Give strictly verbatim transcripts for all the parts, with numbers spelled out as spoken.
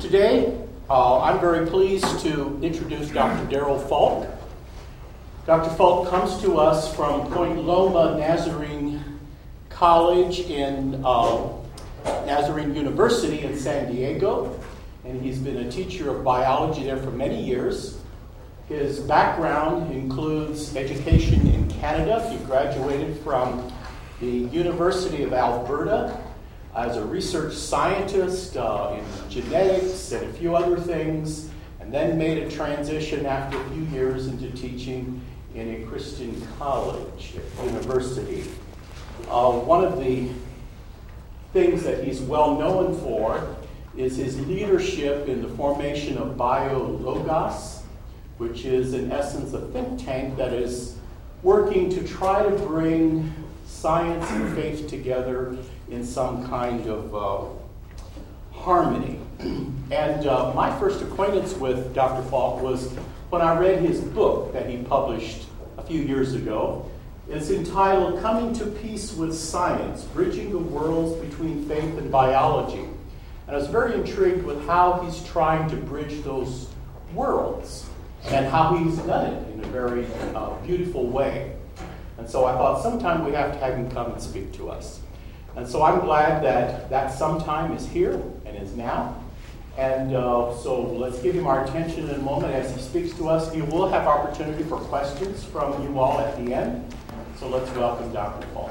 Today, uh, I'm very pleased to introduce Doctor Darrell Falk. Doctor Falk comes to us from Point Loma Nazarene College in uh, Nazarene University in San Diego, and he's been a teacher of biology there for many years. His background includes education in Canada. He graduated from the University of Alberta as a research scientist uh, in genetics and a few other things, and then made a transition after a few years into teaching in a Christian college at university. Uh, one of the things that he's well known for is his leadership in the formation of BioLogos, which is in essence a think tank that is working to try to bring science and faith together in some kind of uh, harmony. And uh, my first acquaintance with Doctor Falk was when I read his book that he published a few years ago. It's entitled Coming to Peace with Science, Bridging the Worlds Between Faith and Biology. And I was very intrigued with how he's trying to bridge those worlds and how he's done it in a very uh, beautiful way. And so I thought sometime we have to have him come and speak to us. And so I'm glad that that sometime is here and is now. And uh, so let's give him our attention in a moment as he speaks to us. You will have opportunity for questions from you all at the end. So let's welcome Doctor Falk.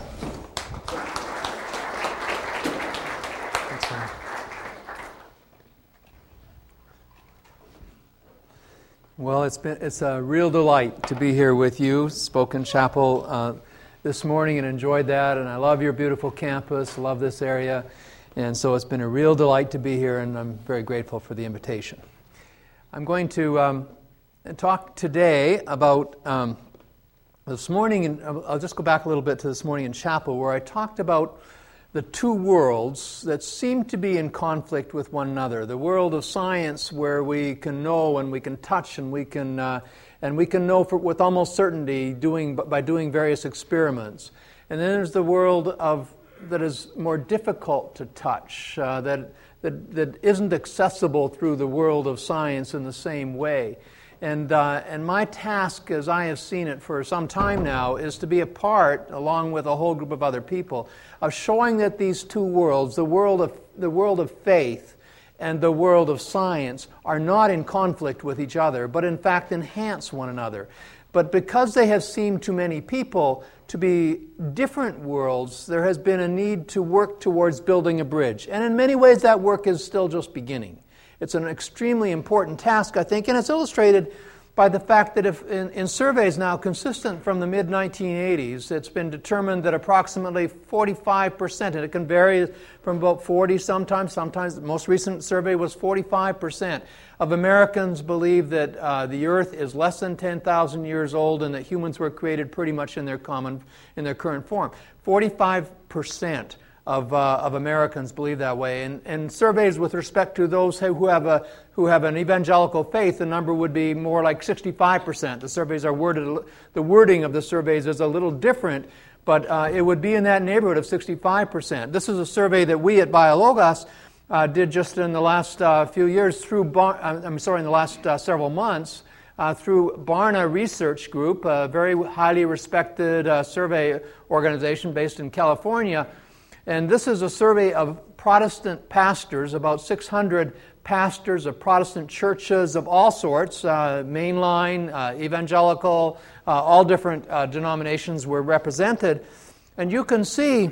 Thanks, man. Well, it's been it's a real delight to be here with you, Spoken Chapel, uh, this morning, and enjoyed that. And I love your beautiful campus, love this area. And so it's been a real delight to be here, and I'm very grateful for the invitation. I'm going to um, talk today about um, this morning, and I'll just go back a little bit to this morning in chapel, where I talked about the two worlds that seem to be in conflict with one another. The world of science, where we can know and we can touch and we can uh, and we can know for, with almost certainty doing by doing various experiments. And then there's the world of that is more difficult to touch, uh, that, that that isn't accessible through the world of science in the same way. And uh, and my task, as I have seen it for some time now, is to be a part, along with a whole group of other people, of showing that these two worlds, the world of the world of faith and the world of science, are not in conflict with each other, but in fact enhance one another. But because they have seemed to many people to be different worlds, there has been a need to work towards building a bridge. And in many ways that work is still just beginning. It's an extremely important task, I think, and it's illustrated by the fact that if in, in surveys now consistent from the mid nineteen eighties, it's been determined that approximately forty-five percent, and it can vary from about forty sometimes, sometimes the most recent survey was forty-five percent of Americans believe that uh, the earth is less than ten thousand years old and that humans were created pretty much in their common, in their current form. forty-five percent of uh, of Americans believe that way, and, and surveys with respect to those who have a who have an evangelical faith, the number would be more like sixty-five percent. The surveys are worded, the wording of the surveys is a little different, but uh, it would be in that neighborhood of sixty-five percent. This is a survey that we at BioLogos uh, did just in the last uh, few years through Bar- I'm sorry, in the last uh, several months uh, through Barna Research Group, a very highly respected uh, survey organization based in California. And this is a survey of Protestant pastors, about six hundred pastors of Protestant churches of all sorts, uh, mainline, uh, evangelical, uh, all different uh, denominations were represented. And you can see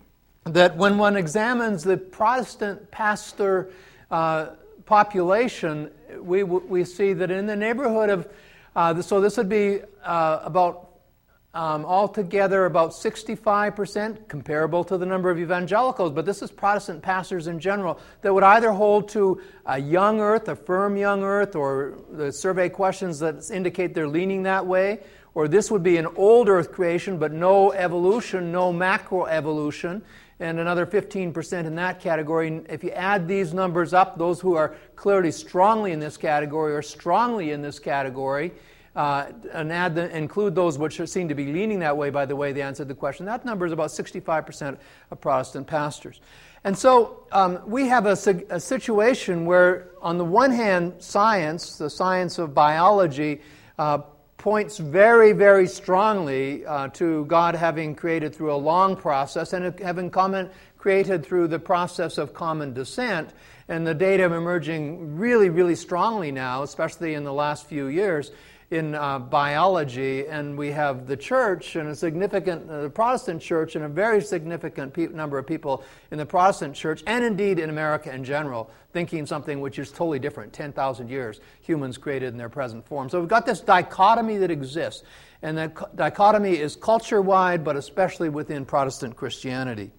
that when one examines the Protestant pastor uh, population, we we see that in the neighborhood of, uh, so this would be uh, about Um, altogether about sixty-five percent, comparable to the number of evangelicals, but this is Protestant pastors in general, that would either hold to a young earth, a firm young earth, or the survey questions that indicate they're leaning that way, or this would be an old earth creation, but no evolution, no macroevolution, and another fifteen percent in that category. If you add these numbers up, those who are clearly strongly in this category or strongly in this category, Uh, and add the, include those which seem to be leaning that way by the way they answered the question, that number is about sixty-five percent of Protestant pastors. And so um, we have a, a situation where, on the one hand, science, the science of biology, uh, points very, very strongly uh, to God having created through a long process and having common, created through the process of common descent. And the data emerging really, really strongly now, especially in the last few years, in uh, biology. And we have the church and a significant, uh, the Protestant church and a very significant pe- number of people in the Protestant church, and indeed in America in general, thinking something which is totally different. ten thousand years, humans created in their present form. So we've got this dichotomy that exists. And that co- dichotomy is culture-wide, but especially within Protestant Christianity.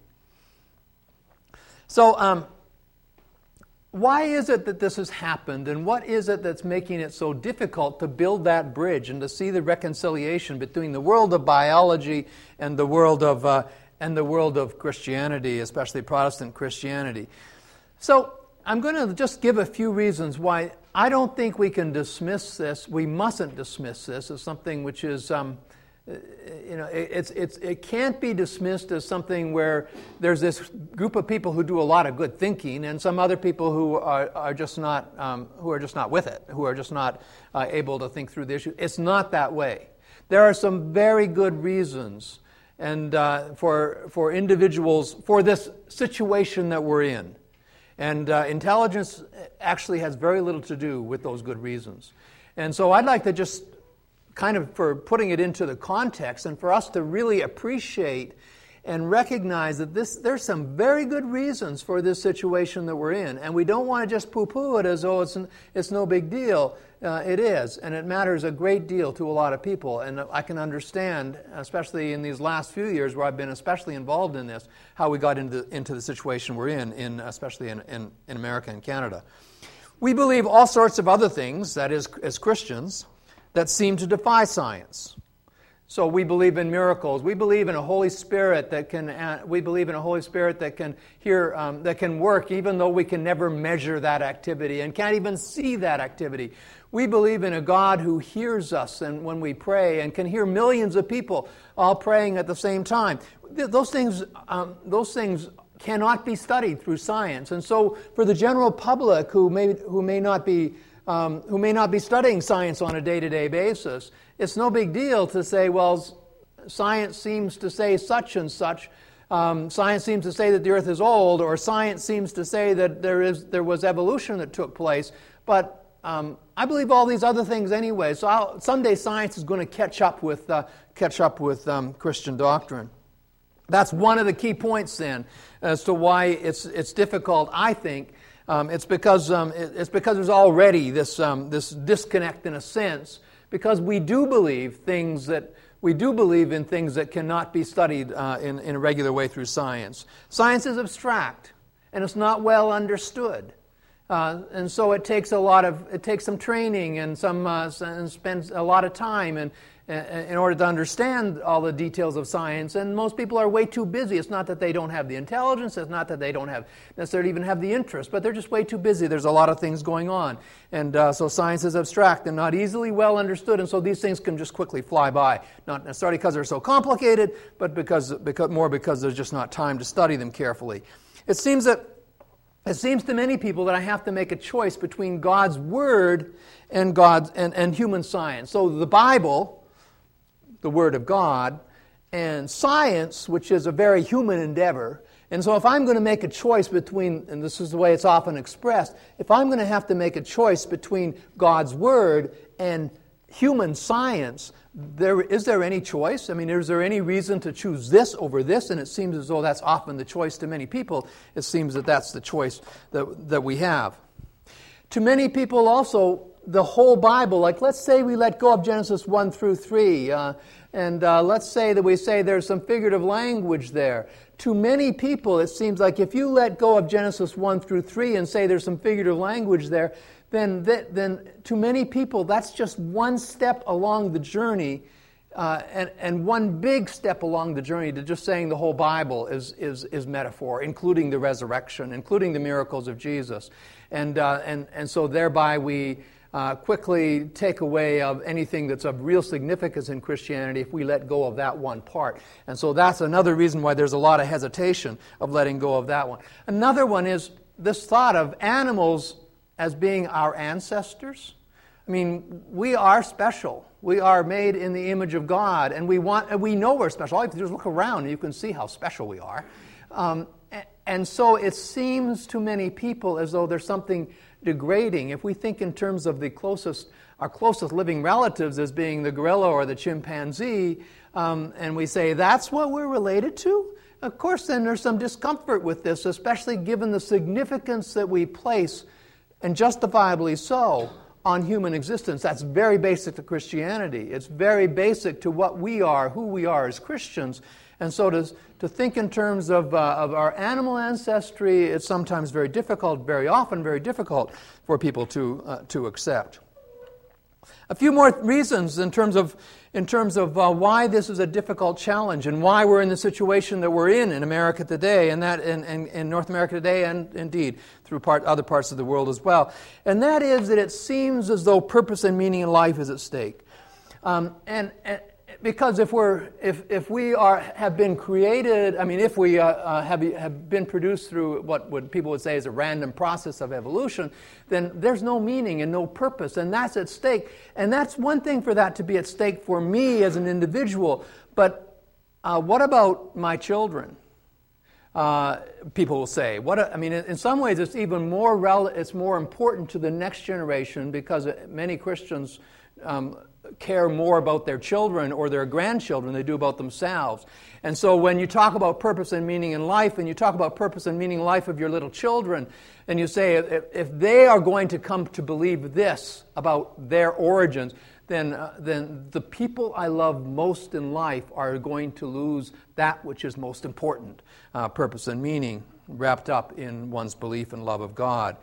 So, um, why is it that this has happened, and what is it that's making it so difficult to build that bridge and to see the reconciliation between the world of biology and the world of uh, and the world of Christianity, especially Protestant Christianity? So I'm going to just give a few reasons why I don't think we can dismiss this. We mustn't dismiss this as something which is. Um, You know, it's it's it can't be dismissed as something where there's this group of people who do a lot of good thinking and some other people who are, are just not um, who are just not with it, who are just not uh, able to think through the issue. It's not that way. There are some very good reasons and uh, for for individuals for this situation that we're in, and uh, intelligence actually has very little to do with those good reasons. And so I'd like to just kind of for putting it into the context and for us to really appreciate and recognize that this there's some very good reasons for this situation that we're in. And we don't want to just poo-poo it as though it's, it's no big deal. Uh, it is, and it matters a great deal to a lot of people. And I can understand, especially in these last few years where I've been especially involved in this, how we got into, into the situation we're in, in especially in, in, in America and Canada. We believe all sorts of other things, that is, as Christians, that seem to defy science. So we believe in miracles. We believe in a Holy Spirit that can. Uh, we believe in a Holy Spirit that can hear, um, that can work, even though we can never measure that activity and can't even see that activity. We believe in a God who hears us, and when we pray, and can hear millions of people all praying at the same time. Th- those things. Um, those things. cannot be studied through science, and so for the general public who may who may not be. Um, who may not be studying science on a day-to-day basis, it's no big deal to say, well, science seems to say such and such. Um, science seems to say that the earth is old, or science seems to say that there is there was evolution that took place. But um, I believe all these other things anyway. So I'll, someday science is going to catch up with uh, catch up with um, Christian doctrine. That's one of the key points then as to why it's it's difficult, I think. Um, it's because um, it's because there's already this um, this disconnect in a sense, because we do believe things that we do believe in things that cannot be studied uh, in in a regular way through science. Science is abstract and it's not well understood, uh, and so it takes a lot of it takes some training and some uh, and spends a lot of time and. in order to understand all the details of science, and most people are way too busy. It's not that they don't have the intelligence, it's not that they don't have necessarily even have the interest, but they're just way too busy. There's a lot of things going on, and uh, so science is abstract and not easily well understood, and so these things can just quickly fly by, not necessarily because they're so complicated, but because, because more because there's just not time to study them carefully. It seems that It seems to many people that I have to make a choice between God's Word and God's and, and human science. So the Bible, the Word of God, and science, which is a very human endeavor. And so if I'm going to make a choice between, and this is the way it's often expressed, if I'm going to have to make a choice between God's Word and human science, there is there any choice? I mean, is there any reason to choose this over this? And it seems as though that's often the choice to many people. It seems that that's the choice that, that we have. To many people also, the whole Bible, like let's say we let go of Genesis one through three, uh, and uh, let's say that we say there's some figurative language there. To many people, it seems like if you let go of Genesis one through three and say there's some figurative language there, then, th- then to many people, that's just one step along the journey, uh, and, and one big step along the journey to just saying the whole Bible is, is, is metaphor, including the resurrection, including the miracles of Jesus. And, uh, and, and so thereby we... uh, quickly take away of anything that's of real significance in Christianity if we let go of that one part. And so that's another reason why there's a lot of hesitation of letting go of that one. Another one is this thought of animals as being our ancestors. I mean, we are special. We are made in the image of God, and we want, and we know we're special. All you have to do is look around, and you can see how special we are. Um, and so it seems to many people as though there's something degrading. If we think in terms of the closest, our closest living relatives as being the gorilla or the chimpanzee, um, and we say that's what we're related to, of course, then there's some discomfort with this, especially given the significance that we place, and justifiably so, on human existence. That's very basic to Christianity. It's very basic to what we are, who we are as Christians. And so to, to think in terms of, uh, of our animal ancestry, it's sometimes very difficult, very often very difficult for people to, uh, to accept. A few more reasons in terms of in terms of uh, why this is a difficult challenge and why we're in the situation that we're in in America today, and that in, in, in North America today, and indeed through part, other parts of the world as well. And that is that it seems as though purpose and meaning in life is at stake. Um, and, and because if we're if if we are have been created, I mean, if we uh, uh, have have been produced through what would people would say is a random process of evolution, then there's no meaning and no purpose, and that's at stake. And that's one thing for that to be at stake for me as an individual. But uh, what about my children? Uh, people will say. What I mean, in some ways, it's even more rel- it's more important to the next generation because many Christians Um, care more about their children or their grandchildren than they do about themselves. And so when you talk about purpose and meaning in life, and you talk about purpose and meaning in life of your little children, and you say if, if they are going to come to believe this about their origins, then, uh, then the people I love most in life are going to lose that which is most important, uh, purpose and meaning wrapped up in one's belief and love of God.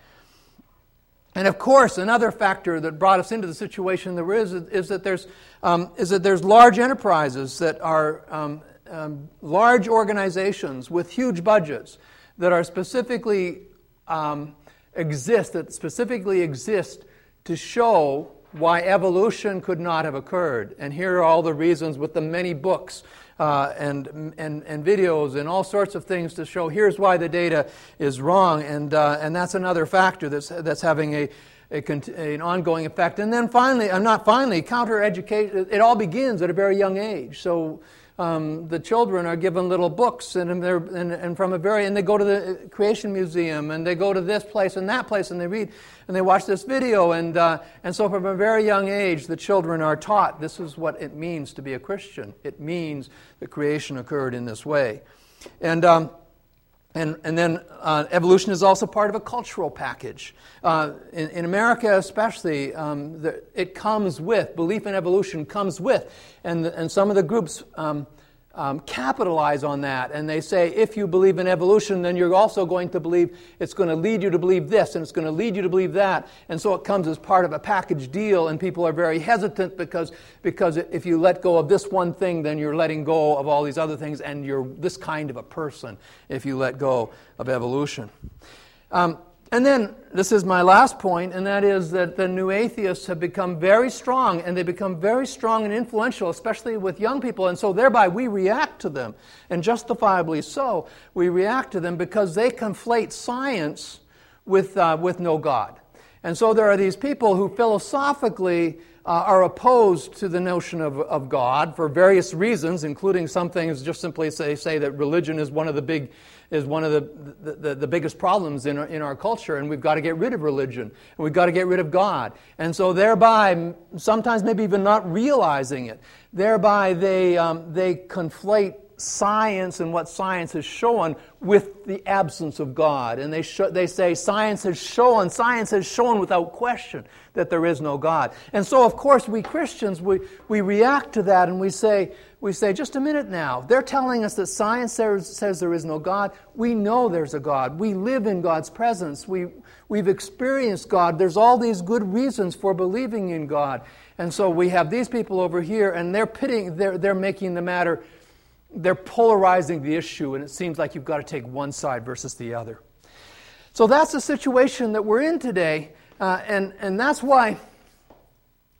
And of course, another factor that brought us into the situation there is is that there's um, is that there's large enterprises that are um, um, large organizations with huge budgets that are specifically um, exist that specifically exist to show why evolution could not have occurred. And here are all the reasons with the many books uh, and, and and videos and all sorts of things to show here's why the data is wrong. And uh, and that's another factor that's that's having a, a an ongoing effect. And then finally, I'm uh, not finally, counter-education, it all begins at a very young age. So Um, the children are given little books, and they're and, and from a very and they go to the Creation Museum, and they go to this place and that place, and they read and they watch this video, and uh, and so from a very young age, the children are taught this is what it means to be a Christian. It means that creation occurred in this way, and. Um, And and then uh, evolution is also part of a cultural package. Uh, in, in America especially, um, the, it comes with, belief in evolution comes with. And, the, and some of the groups um, um, capitalize on that. And they say, if you believe in evolution, then you're also going to believe, it's going to lead you to believe this, and it's going to lead you to believe that. And so it comes as part of a package deal, and people are very hesitant because, because if you let go of this one thing, then you're letting go of all these other things, and you're this kind of a person if you let go of evolution. Um, and then, this is my last point, and that is that the new atheists have become very strong, and they become very strong and influential, especially with young people, and so thereby we react to them, and justifiably so. We react to them because they conflate science with, uh, with no God. And so there are these people who philosophically uh, are opposed to the notion of, of God for various reasons, including some things just simply say, say that religion is one of the big is one of the, the, the, the biggest problems in our, in our culture, and we've got to get rid of religion, and we've got to get rid of God. And so thereby, sometimes maybe even not realizing it, thereby they um, they conflate science and what science has shown with the absence of God. And they sh- they say science has shown, science has shown without question that there is no God. And so, of course, we Christians, we, we react to that, and we say, we say, just a minute now. They're telling us that science says, says there is no God. We know there's a God. We live in God's presence. We, we've experienced God. There's all these good reasons for believing in God. And so we have these people over here, and they're pitting, they're, they're making the matter, they're polarizing the issue, and it seems like you've got to take one side versus the other. So that's the situation that we're in today, uh, and, and that's why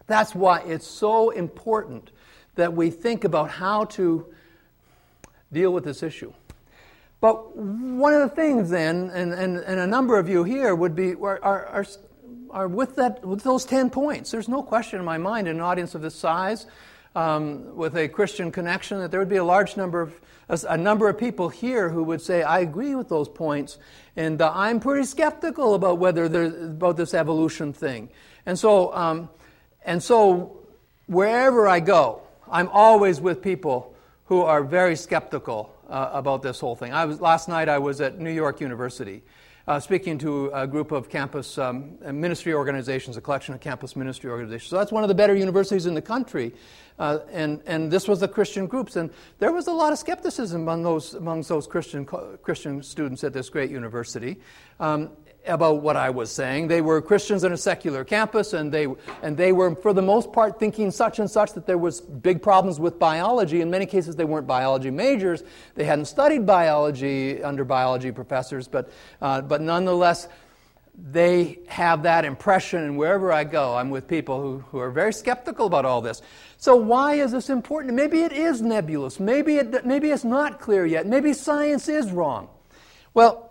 That's why it's so important that we think about how to deal with this issue. But one of the things then, and, and, and a number of you here would be, are, are, are with, that, with those ten points. There's no question in my mind in an audience of this size, um, with a Christian connection, that there would be a large number of, a, a number of people here who would say, I agree with those points, and uh, I'm pretty skeptical about whether there's, about this evolution thing. And so, um, and so wherever I go, I'm always with people who are very skeptical uh, about this whole thing. I was last night I was at New York University uh, speaking to a group of campus um, ministry organizations, a collection of campus ministry organizations. So that's one of the better universities in the country. Uh, and, and this was the Christian groups. And there was a lot of skepticism among those, among those Christian, Christian students at this great university. Um, about what I was saying. They were Christians on a secular campus, and they and they were, for the most part, thinking such and such that there was big problems with biology. In many cases, they weren't biology majors. They hadn't studied biology under biology professors, but uh, but nonetheless, they have that impression, and wherever I go, I'm with people who, who are very skeptical about all this. So why is this important? Maybe it is nebulous. Maybe it maybe it's not clear yet. Maybe science is wrong. Well,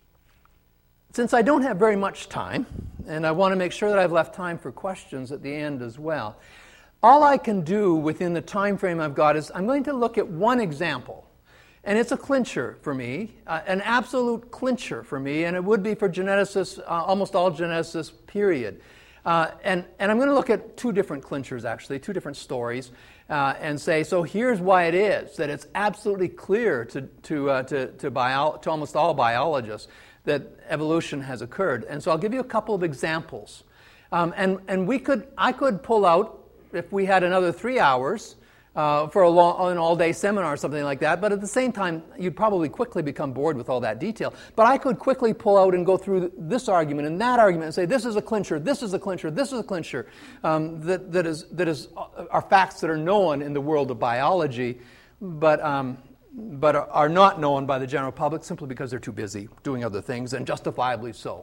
since I don't have very much time, and I want to make sure that I've left time for questions at the end as well, all I can do within the time frame I've got is I'm going to look at one example. And it's a clincher for me, uh, an absolute clincher for me, and it would be for geneticists, uh, almost all geneticists, period. Uh, and, and I'm going to look at two different clinchers, actually, two different stories, uh, and say, so here's why it is that it's absolutely clear to, to, uh, to, to, bio- to almost all biologists that evolution has occurred. And so I'll give you a couple of examples. Um, and and we could, I could pull out, if we had another three hours uh, for a long, an all-day seminar or something like that, but at the same time, you'd probably quickly become bored with all that detail. But I could quickly pull out and go through this argument and that argument and say, this is a clincher, this is a clincher, this is a clincher, um, that, that is, that is, are facts that are known in the world of biology, but... Um, but are not known by the general public simply because they're too busy doing other things, and justifiably so.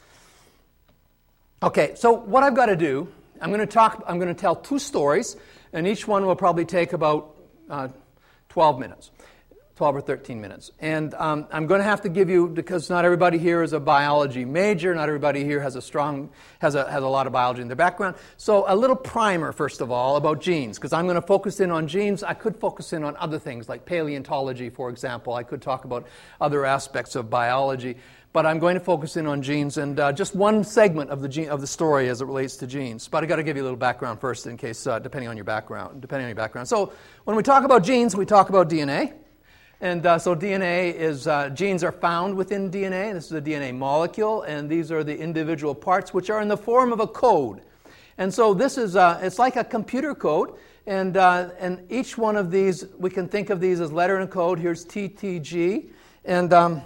Okay, so what I've got to do, I'm going to talk, I'm going to tell two stories, and each one will probably take about uh, twelve minutes, twelve or thirteen minutes. And um, I'm going to have to give you, because not everybody here is a biology major, not everybody here has a strong, has a has a lot of biology in their background. So a little primer, first of all, about genes, because I'm going to focus in on genes. I could focus in on other things, like paleontology, for example. I could talk about other aspects of biology, but I'm going to focus in on genes, and uh, just one segment of the gene, of the story as it relates to genes. But I got to give you a little background first, in case, uh, depending on your background, depending on your background. So when we talk about genes, we talk about D N A. And uh, so D N A is, uh, genes are found within D N A. This is a D N A molecule, and these are the individual parts which are in the form of a code. And so this is, uh, it's like a computer code, and uh, and each one of these, we can think of these as letter and code. Here's T T G. And um,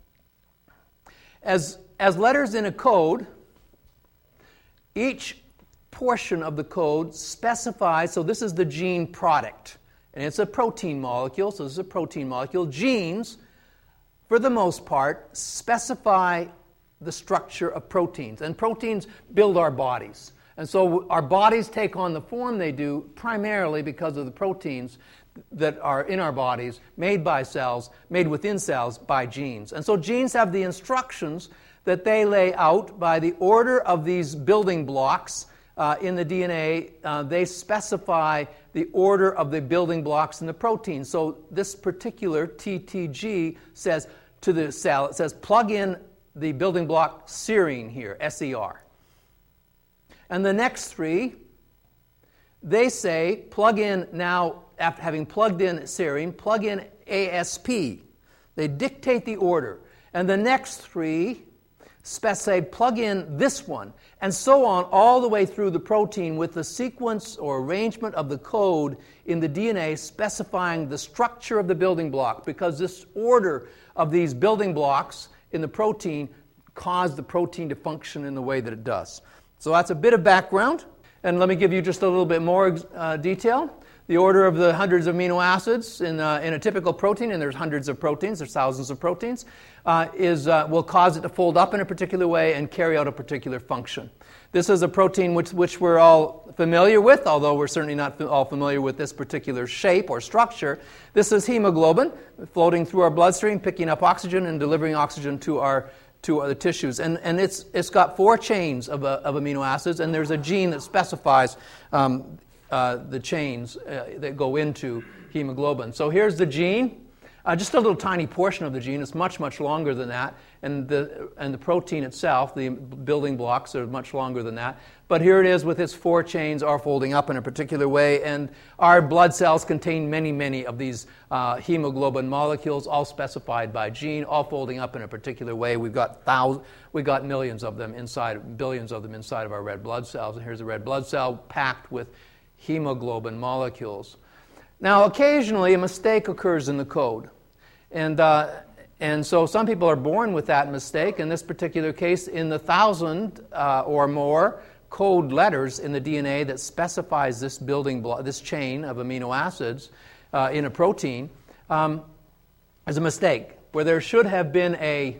as, as letters in a code, each portion of the code specifies, so this is the gene product. And it's a protein molecule, so this is a protein molecule. Genes, for the most part, specify the structure of proteins. And proteins build our bodies. And so our bodies take on the form they do primarily because of the proteins that are in our bodies, made by cells, made within cells by genes. And so genes have the instructions that they lay out by the order of these building blocks Uh, in the D N A. Uh, they specify the order of the building blocks in the protein. So this particular T T G says to the cell, it says plug in the building block serine here, S E R. And the next three, they say plug in now, after having plugged in serine, plug in A S P. They dictate the order. And the next three say plug in this one, and so on all the way through the protein with the sequence or arrangement of the code in the D N A specifying the structure of the building block, because this order of these building blocks in the protein cause the protein to function in the way that it does. So that's a bit of background, and let me give you just a little bit more uh, detail. the order of the hundreds of amino acids in, uh, in a typical protein, and there's hundreds of proteins, there's thousands of proteins, uh, is, uh, will cause it to fold up in a particular way and carry out a particular function. This is a protein which, which we're all familiar with, although we're certainly not all familiar with this particular shape or structure. This is hemoglobin floating through our bloodstream, picking up oxygen and delivering oxygen to our to the tissues. And, and it's, it's got four chains of, uh, of amino acids, and there's a gene that specifies um, uh, the chains uh, that go into hemoglobin. So here's the gene. Uh, just a little tiny portion of the gene. It's much, much longer than that. And the, and the protein itself, the building blocks, are much longer than that. But here it is with its four chains all folding up in a particular way. And our blood cells contain many, many of these uh, hemoglobin molecules, all specified by gene, all folding up in a particular way. We've got thousands, we've got millions of them inside, billions of them inside of our red blood cells. And here's a red blood cell packed with hemoglobin molecules. Now, occasionally, a mistake occurs in the code. And, uh, and so some people are born with that mistake. In this particular case, in the thousand uh, or more code letters in the D N A that specifies this building block, this chain of amino acids uh, in a protein, um, is a mistake where there should have been a,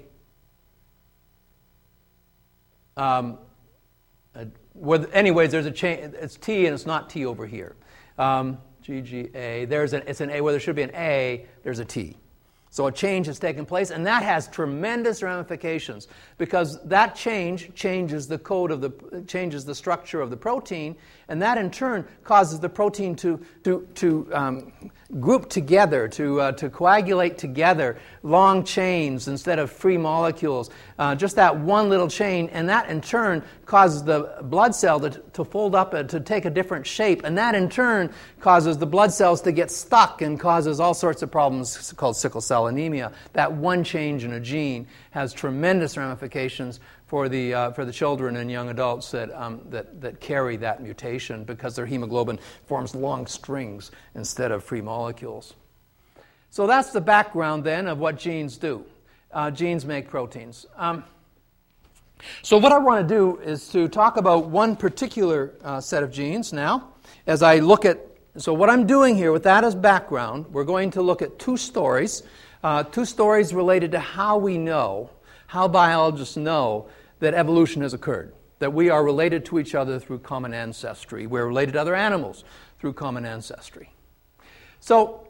um, a where, anyways, there's a chain. It's T and it's not T over here. Um, G G A. There's an it's an A where there should be an A. There's a T. So a change has taken place, and that has tremendous ramifications because that change changes the code of the changes the structure of the protein, and that in turn causes the protein to to to um, group together, to uh, to coagulate together, long chains instead of free molecules. Uh, just that one little chain, and that in turn causes the blood cell to, to fold up, uh, to take a different shape, and that in turn causes the blood cells to get stuck and causes all sorts of problems called sickle cell anemia. That one change in a gene has tremendous ramifications for the uh, for the children and young adults that um, that that carry that mutation because their hemoglobin forms long strings instead of free molecules. So that's the background then of what genes do. Uh, genes make proteins. Um, so what I want to do is to talk about one particular uh, set of genes now. As I look at, so what I'm doing here with that as background, we're going to look at two stories, uh, two stories related to how we know, how biologists know that evolution has occurred, that we are related to each other through common ancestry. We're related to other animals through common ancestry. So,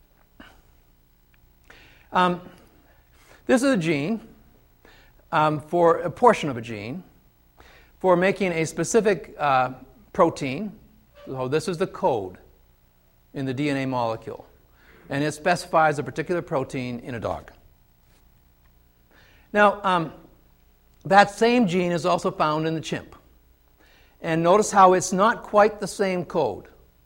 um, this is a gene, um, for a portion of a gene, for making a specific uh, protein. So this is the code in the D N A molecule. And it specifies a particular protein in a dog. Now, um, that same gene is also found in the chimp. And notice how it's not quite the same code.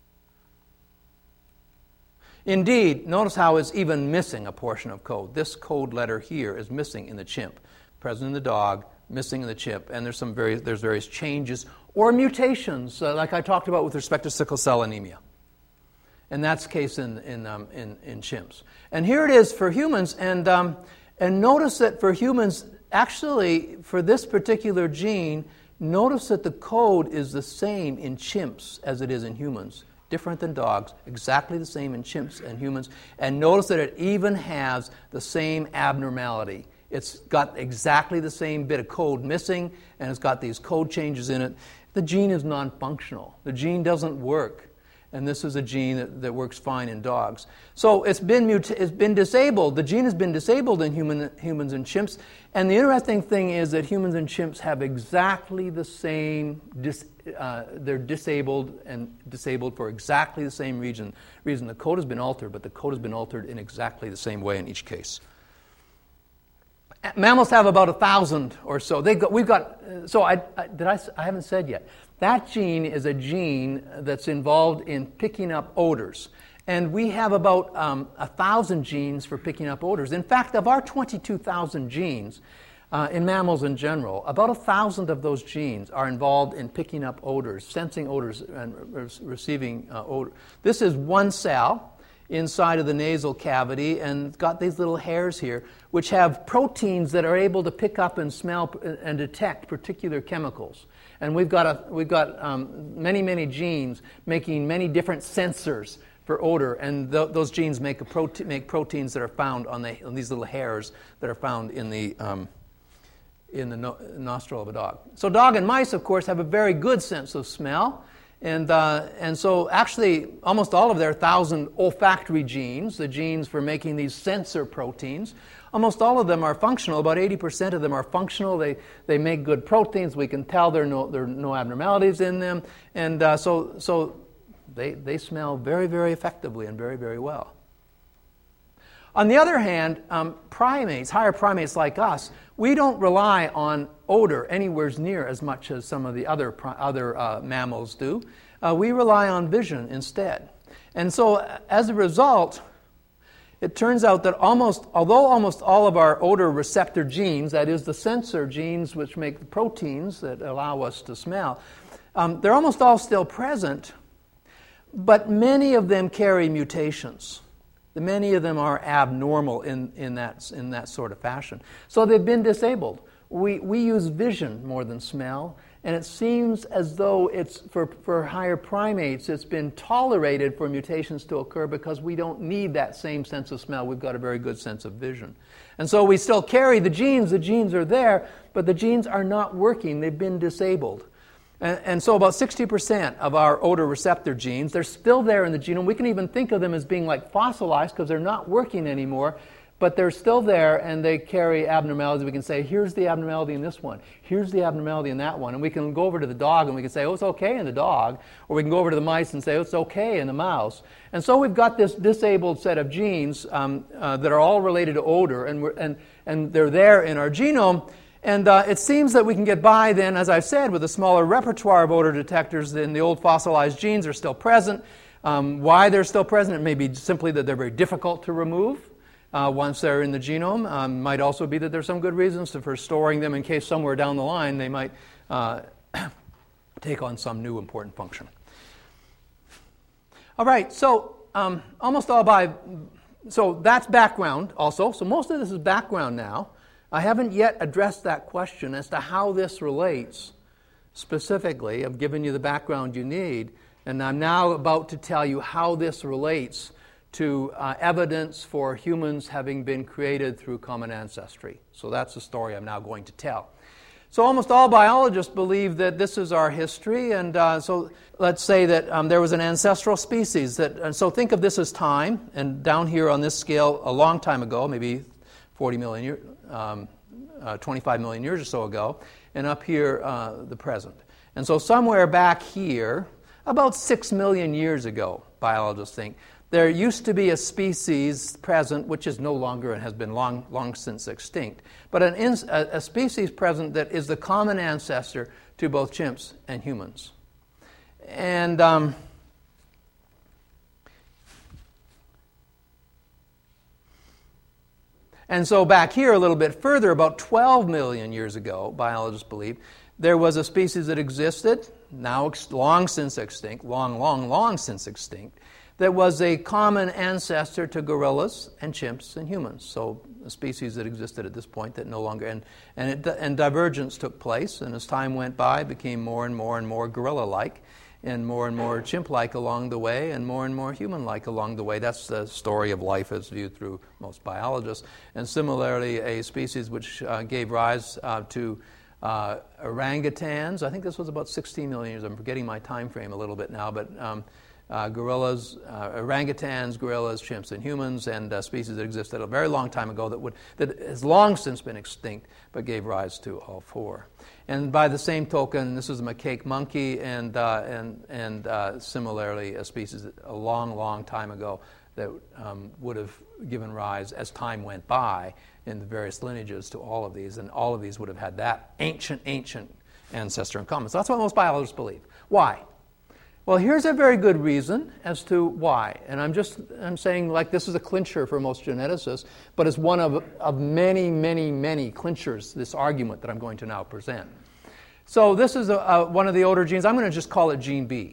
Indeed, notice how it's even missing a portion of code. This code letter here is missing in the chimp, present in the dog, missing in the chimp, and there's some various, there's various changes or mutations, uh, like I talked about with respect to sickle cell anemia. And that's the case in, in, um, in, in chimps. And here it is for humans, and, um, and notice that for humans, actually, for this particular gene, notice that the code is the same in chimps as it is in humans. Different than dogs, exactly the same in chimps and humans. And notice that it even has the same abnormality. It's got exactly the same bit of code missing, and it's got these code changes in it. The gene is non-functional. The gene doesn't work. And this is a gene that, that works fine in dogs. So it's been muta- it's been disabled. The gene has been disabled in human, humans and chimps. And the interesting thing is that humans and chimps have exactly the same, dis, uh, they're disabled and disabled for exactly the same reason. reason. The code has been altered, but the code has been altered in exactly the same way in each case. Mammals have about a thousand or so. They've got, we've got, so I, I, did I, I haven't said yet. That gene is a gene that's involved in picking up odors. And we have about um, one thousand genes for picking up odors. In fact, of our twenty-two thousand genes uh, in mammals in general, about one thousand of those genes are involved in picking up odors, sensing odors and re- receiving uh, odor. This is one cell inside of the nasal cavity, and it's got these little hairs here, which have proteins that are able to pick up and smell and detect particular chemicals. And we've got a, we've got um, many, many genes making many different sensors for odor, and th- those genes make a prote- make proteins that are found on, the, on these little hairs that are found in the um, in the no- nostril of a dog. So dog and mice, of course, have a very good sense of smell. And uh, and so actually almost all of their thousand olfactory genes, the genes for making these sensor proteins, almost all of them are functional. About eighty percent of them are functional. They they make good proteins. We can tell there are no, there are no abnormalities in them. And uh, so so they, they smell very, very effectively and very, very well. On the other hand, um, primates, higher primates like us, we don't rely on odor anywhere near as much as some of the other other uh, mammals do. Uh, we rely on vision instead. And so as a result, it turns out that almost, although almost all of our odor receptor genes, that is the sensor genes which make the proteins that allow us to smell, um, they're almost all still present, but many of them carry mutations. Many of them are abnormal in, in, that, in that sort of fashion. So they've been disabled. We, we use vision more than smell, and it seems as though it's for, for higher primates, it's been tolerated for mutations to occur because we don't need that same sense of smell. We've got a very good sense of vision. And so we still carry the genes. The genes are there, but the genes are not working. They've been disabled. And, and so about sixty percent of our odor receptor genes, they're still there in the genome. We can even think of them as being like fossilized because they're not working anymore, but they're still there and they carry abnormalities. We can say, here's the abnormality in this one. Here's the abnormality in that one. And we can go over to the dog and we can say, oh, it's okay in the dog. Or we can go over to the mice and say, oh, it's okay in the mouse. And so we've got this disabled set of genes um, uh, that are all related to odor, and, we're, and, and they're there in our genome. And uh, it seems that we can get by then, as I've said, with a smaller repertoire of odor detectors. Then the old fossilized genes are still present. Um, why they're still present, it may be simply that they're very difficult to remove uh, once they're in the genome. Um, might also be that there's some good reasons for storing them in case somewhere down the line they might uh, take on some new important function. All right, so um, almost all by, so that's background also. So most of this is background now. I haven't yet addressed that question as to how this relates specifically. I've given you the background you need, and I'm now about to tell you how this relates to uh, evidence for humans having been created through common ancestry. So that's the story I'm now going to tell. So almost all biologists believe that this is our history, and uh, so let's say that um, there was an ancestral species. That, and so think of this as time, and down here on this scale a long time ago, maybe forty million years, um, uh, twenty-five million years or so ago, and up here, uh, the present. And so somewhere back here, about six million years ago, biologists think, there used to be a species present which is no longer and has been long, long since extinct, but an in, a, a species present that is the common ancestor to both chimps and humans. And um, And so back here a little bit further, about twelve million years ago, biologists believe, there was a species that existed, now ex- long since extinct, long, long, long since extinct, that was a common ancestor to gorillas and chimps and humans. So a species that existed at this point that no longer, and and, it, and divergence took place, and as time went by, it became more and more and more gorilla-like, and more and more chimp-like along the way, and more and more human-like along the way. That's the story of life as viewed through most biologists. And similarly, a species which uh, gave rise uh, to uh, orangutans. I think this was about sixteen million years. I'm forgetting my time frame a little bit now, but um, uh, gorillas, uh, orangutans, gorillas, chimps, and humans, and uh, species that existed a very long time ago that would that has long since been extinct, but gave rise to all four. And by the same token, this is a macaque monkey, and uh, and and uh, similarly a species that a long, long time ago that um, would have given rise, as time went by, in the various lineages to all of these, and all of these would have had that ancient, ancient ancestor in common. So that's what most biologists believe. Why? Well, here's a very good reason as to why. And I'm just I'm saying like this is a clincher for most geneticists, but it's one of, of many, many, many clinchers, this argument that I'm going to now present. So this is a, a, one of the odor genes. I'm going to just call it gene B.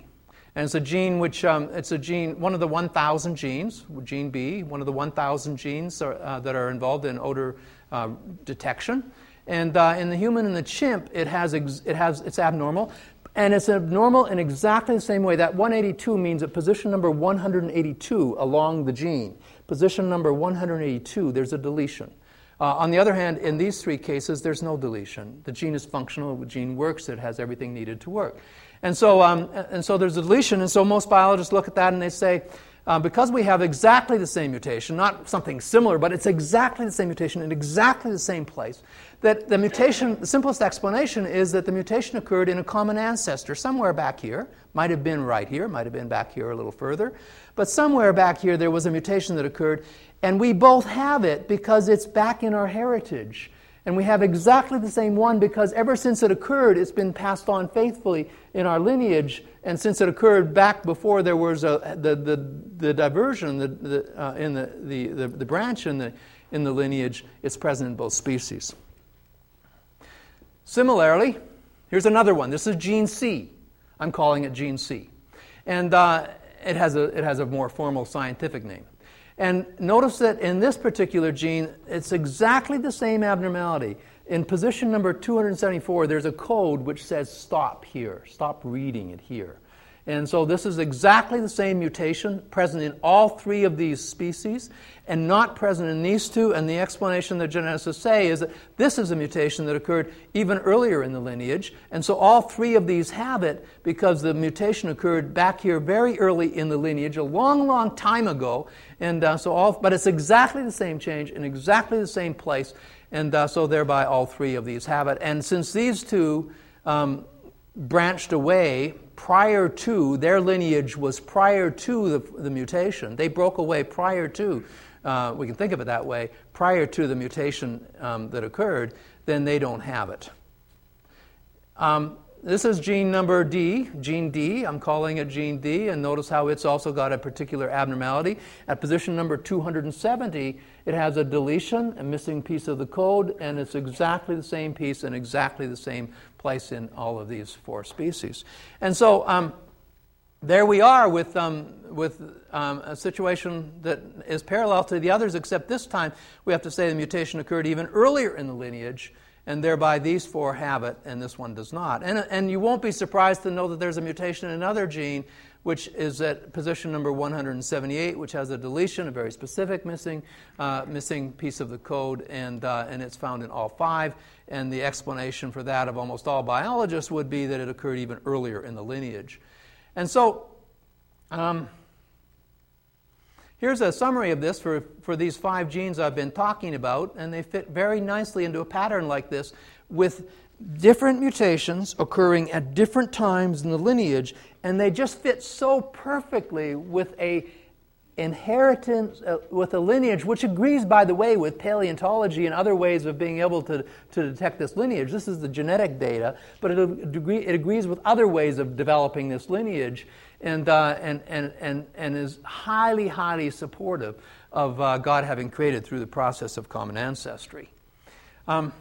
And it's a gene which, um, it's a gene, one of the one thousand genes, gene B, one of the one thousand genes are, uh, that are involved in odor uh, detection. And uh, in the human and the chimp, it has, ex- it has, it's abnormal. And it's abnormal in exactly the same way. That one eighty-two means at position number one hundred eighty-two along the gene. Position number one hundred eighty-two, there's a deletion. Uh, on the other hand, in these three cases, there's no deletion. The gene is functional, the gene works, it has everything needed to work. And so, um, and so there's a deletion, and so most biologists look at that and they say, uh, because we have exactly the same mutation, not something similar, but it's exactly the same mutation in exactly the same place, that the mutation, the simplest explanation is that the mutation occurred in a common ancestor somewhere back here. Might have been right here, might have been back here a little further, but somewhere back here there was a mutation that occurred, and we both have it because it's back in our heritage. And we have exactly the same one because ever since it occurred, it's been passed on faithfully in our lineage. And since it occurred back before there was a, the, the, the diversion the, the, uh, in the, the, the, the branch in the, in the lineage, it's present in both species. Similarly, here's another one. This is gene C. I'm calling it gene C. And uh, it has a, it has a more formal scientific name. And notice that in this particular gene, it's exactly the same abnormality. In position number two hundred seventy-four, there's a code which says stop here, stop reading it here. And so this is exactly the same mutation present in all three of these species and not present in these two. And the explanation that geneticists say is that this is a mutation that occurred even earlier in the lineage. And so all three of these have it because the mutation occurred back here very early in the lineage, a long, long time ago. And uh, so all, but it's exactly the same change in exactly the same place. And uh, so thereby all three of these have it. And since these two um, branched away prior to, their lineage was prior to the, the mutation. They broke away prior to, uh, we can think of it that way, prior to the mutation um, that occurred, then they don't have it. Um, this is gene number D, gene D. I'm calling it gene D, and notice how it's also got a particular abnormality. At position number two hundred seventy, it has a deletion, a missing piece of the code, and it's exactly the same piece in exactly the same place in all of these four species. And so um, there we are with, um, with um, a situation that is parallel to the others, except this time we have to say the mutation occurred even earlier in the lineage, and thereby these four have it, and this one does not. And, and you won't be surprised to know that there's a mutation in another gene, which is at position number one hundred seventy-eight, which has a deletion, a very specific missing uh, missing piece of the code, and uh, and it's found in all five. And the explanation for that of almost all biologists would be that it occurred even earlier in the lineage. And so um, here's a summary of this for, for these five genes I've been talking about, and they fit very nicely into a pattern like this with different mutations occurring at different times in the lineage, and they just fit so perfectly with a inheritance, uh, with a lineage, which agrees, by the way, with paleontology and other ways of being able to, to detect this lineage. This is the genetic data, but it, agree, it agrees with other ways of developing this lineage, and, uh, and, and, and, and is highly, highly supportive of uh, God having created through the process of common ancestry. Um,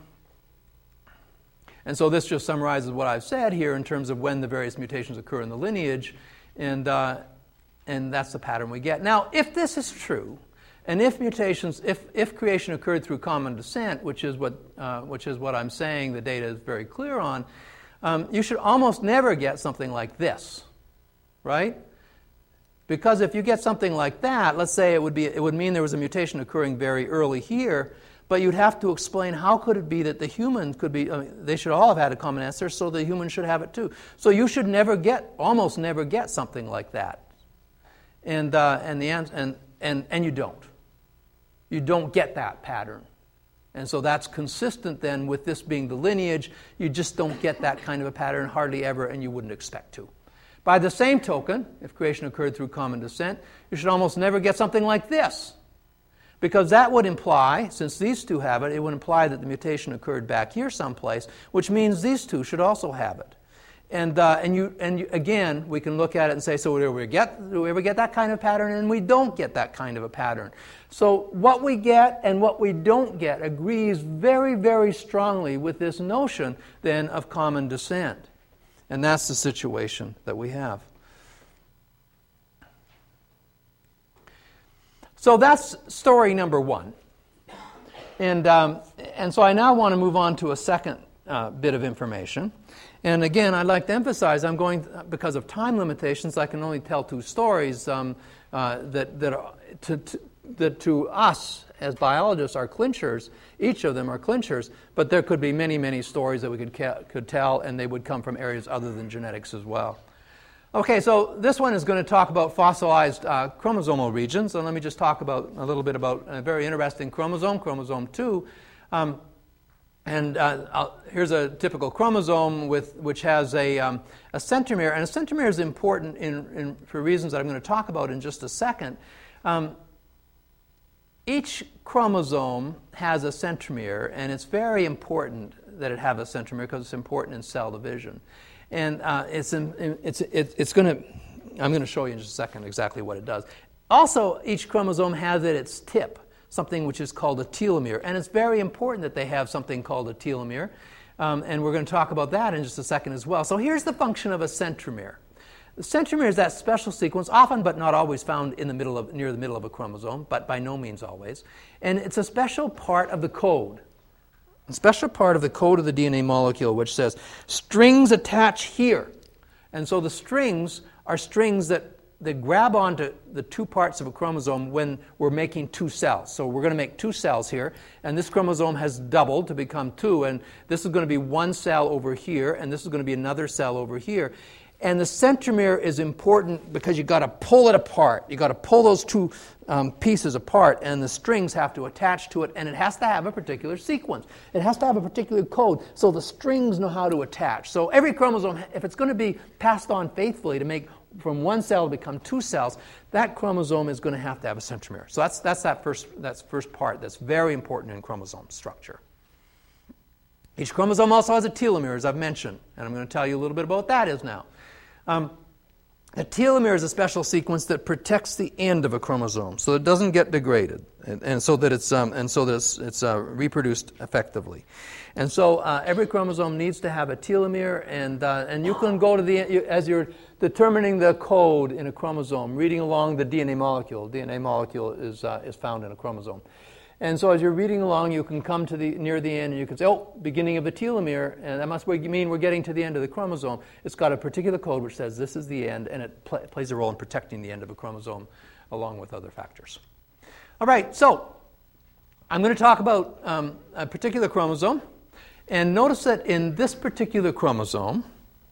And so this just summarizes what I've said here in terms of when the various mutations occur in the lineage, and uh, and that's the pattern we get. Now, if this is true, and if mutations, if if creation occurred through common descent, which is what uh, which is what I'm saying, the data is very clear on, um, you should almost never get something like this, right? Because if you get something like that, let's say it would be it would mean there was a mutation occurring very early here. But you'd have to explain how could it be that the human could be, I mean, they should all have had a common ancestor, so the human should have it too. So you should never get, almost never get something like that. And uh, and the and and and you don't. You don't get that pattern. And so that's consistent then with this being the lineage. You just don't get that kind of a pattern hardly ever, and you wouldn't expect to. By the same token, if creation occurred through common descent, you should almost never get something like this. Because that would imply, since these two have it, it would imply that the mutation occurred back here someplace, which means these two should also have it. And uh, and you and you, again, we can look at it and say, so do we get do we ever get that kind of pattern? And we don't get that kind of a pattern. So what we get and what we don't get agrees very, very strongly with this notion then of common descent. And that's the situation that we have. So that's story number one. And, um, and so I now want to move on to a second uh, bit of information. And again, I'd like to emphasize, I'm going, because of time limitations, I can only tell two stories um, uh, that, that, are, to, to, that to us as biologists are clinchers. Each of them are clinchers, but there could be many, many stories that we could, ca- could tell, and they would come from areas other than genetics as well. Okay, so this one is going to talk about fossilized uh, chromosomal regions, and let me just talk about a little bit about a very interesting chromosome, chromosome two. Um, and uh, here's a typical chromosome with which has a, um, a centromere, and a centromere is important in, in, for reasons that I'm going to talk about in just a second. Um, each chromosome has a centromere, and it's very important that it have a centromere because it's important in cell division. And uh, it's, in, it's, it, it's going to, I'm going to show you in just a second exactly what it does. Also, each chromosome has at its tip something which is called a telomere. And it's very important that they have something called a telomere. Um, and we're going to talk about that in just a second as well. So here's the function of a centromere. The centromere is that special sequence, often but not always found in the middle of, near the middle of a chromosome, but by no means always. And it's a special part of the code. A special part of the code of the D N A molecule which says strings attach here. And so the strings are strings that, that grab onto the two parts of a chromosome when we're making two cells. So we're going to make two cells here, and this chromosome has doubled to become two, and this is going to be one cell over here, and this is going to be another cell over here. And the centromere is important because you've got to pull it apart. You've got to pull those two um, pieces apart, and the strings have to attach to it, and it has to have a particular sequence. It has to have a particular code, so the strings know how to attach. So every chromosome, if it's going to be passed on faithfully to make from one cell to become two cells, that chromosome is going to have to have a centromere. So that's, that's that first, that's first part that's very important in chromosome structure. Each chromosome also has a telomere, as I've mentioned, and I'm going to tell you a little bit about what that is now. Um, a telomere is a special sequence that protects the end of a chromosome, so it doesn't get degraded, and, and so that it's um, and so that it's, it's uh, reproduced effectively. And so uh, every chromosome needs to have a telomere, and uh, and you can go to the as you're determining the code in a chromosome, reading along the D N A molecule. D N A molecule is uh, is found in a chromosome. And so as you're reading along, you can come to the near the end, and you can say, oh, beginning of a telomere, and that must mean we're getting to the end of the chromosome. It's got a particular code which says this is the end, and it pl- plays a role in protecting the end of a chromosome along with other factors. All right, so I'm going to talk about um, a particular chromosome, and notice that in this particular chromosome,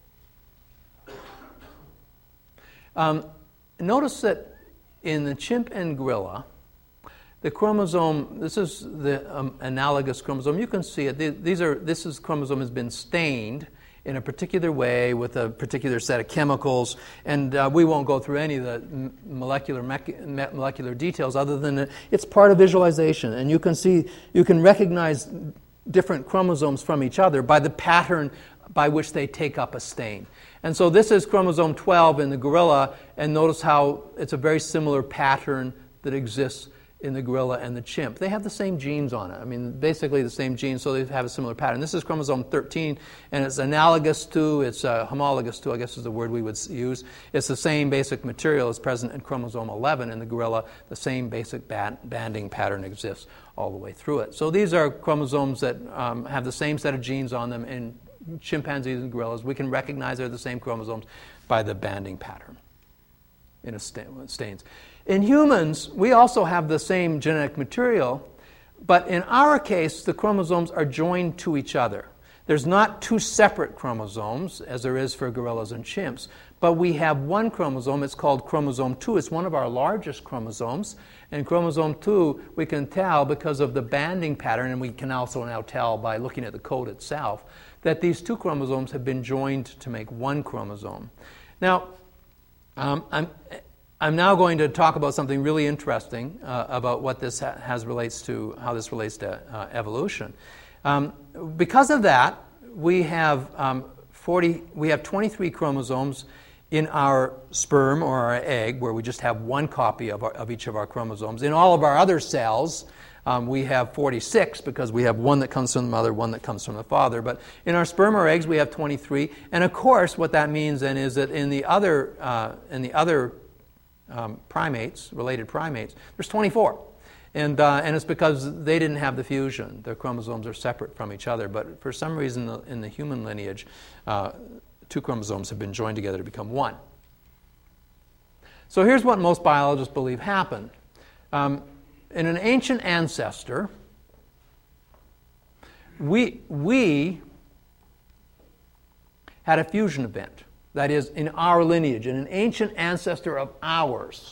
um, notice that in the chimp and gorilla, the chromosome, this is the um, analogous chromosome. You can see it. These are, this is, chromosome has been stained in a particular way with a particular set of chemicals, and uh, we won't go through any of the molecular mecha- molecular details other than it, it's part of visualization. And you can see, you can recognize different chromosomes from each other by the pattern by which they take up a stain. And so this is chromosome twelve in the gorilla, and notice how it's a very similar pattern that exists in the gorilla and the chimp. They have the same genes on it. I mean, basically the same genes, so they have a similar pattern. This is chromosome thirteen, and it's analogous to, it's uh, homologous to, I guess is the word we would use. It's the same basic material as present in chromosome eleven in the gorilla. The same basic band- banding pattern exists all the way through it. So these are chromosomes that um, have the same set of genes on them in chimpanzees and gorillas. We can recognize they're the same chromosomes by the banding pattern in a sta- stains. In humans, we also have the same genetic material, but in our case, the chromosomes are joined to each other. There's not two separate chromosomes, as there is for gorillas and chimps, but we have one chromosome. It's called chromosome two. It's one of our largest chromosomes. And chromosome two, we can tell because of the banding pattern, and we can also now tell by looking at the code itself, that these two chromosomes have been joined to make one chromosome. Now, um, I'm... I'm now going to talk about something really interesting uh, about what this ha- has relates to, how this relates to uh, evolution. Um, because of that, we have um, forty, we have twenty-three chromosomes in our sperm or our egg, where we just have one copy of, our, of each of our chromosomes. In all of our other cells, um, we have forty-six because we have one that comes from the mother, one that comes from the father. But in our sperm or eggs, we have twenty-three. And of course, what that means then is that in the other, uh, in the other um, primates, related primates, there's twenty-four. And, uh, and it's because they didn't have the fusion. Their chromosomes are separate from each other. But for some reason in the human lineage, uh, two chromosomes have been joined together to become one. So here's what most biologists believe happened. Um, in an ancient ancestor, we, we had a fusion event. That is, in our lineage, in an ancient ancestor of ours,